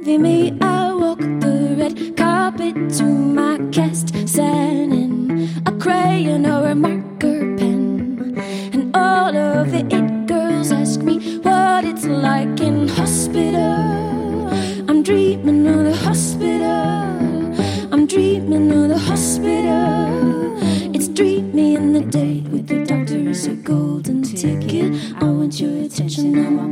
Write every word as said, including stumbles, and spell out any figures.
movie me, I walk the red carpet to my cast, signing a crayon or a marker pen. And all of the it girls ask me what it's like in hospital. I'm dreaming of the hospital. I'm dreaming of the hospital. It's dreamy in the day with the doctor as a golden ticket. I want your attention, I'm